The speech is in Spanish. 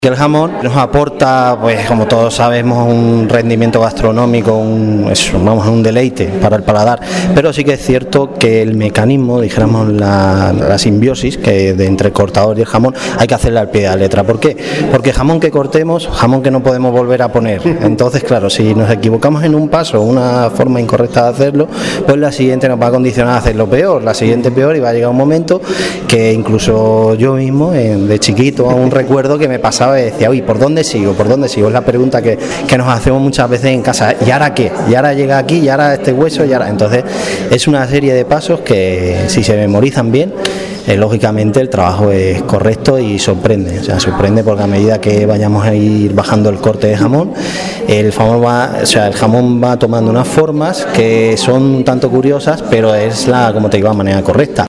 Que el jamón nos aporta, pues como todos sabemos, un rendimiento gastronómico, un deleite para el paladar, pero sí que es cierto que el mecanismo, dijéramos la simbiosis que de entre el cortador y el jamón, hay que hacerle al pie de la letra. ¿Por qué? Porque jamón que cortemos, jamón que no podemos volver a poner. Entonces, claro, si nos equivocamos en un paso, una forma incorrecta de hacerlo, pues la siguiente nos va a condicionar a hacerlo peor, la siguiente peor, y va a llegar un momento que incluso yo mismo, de chiquito, aún recuerdo que me pasaba y decía, uy, ¿por dónde sigo? ¿Por dónde sigo? Es la pregunta que nos hacemos muchas veces en casa. ¿Y ahora qué? ¿Y ahora llega aquí? ¿Y ahora este hueso? ¿Y ahora? Entonces, es una serie de pasos que, si se memorizan bien, lógicamente el trabajo es correcto y sorprende. O sea, sorprende porque a medida que vayamos a ir bajando el corte de jamón, el jamón va tomando unas formas que son un tanto curiosas, pero es la, como te digo, manera correcta.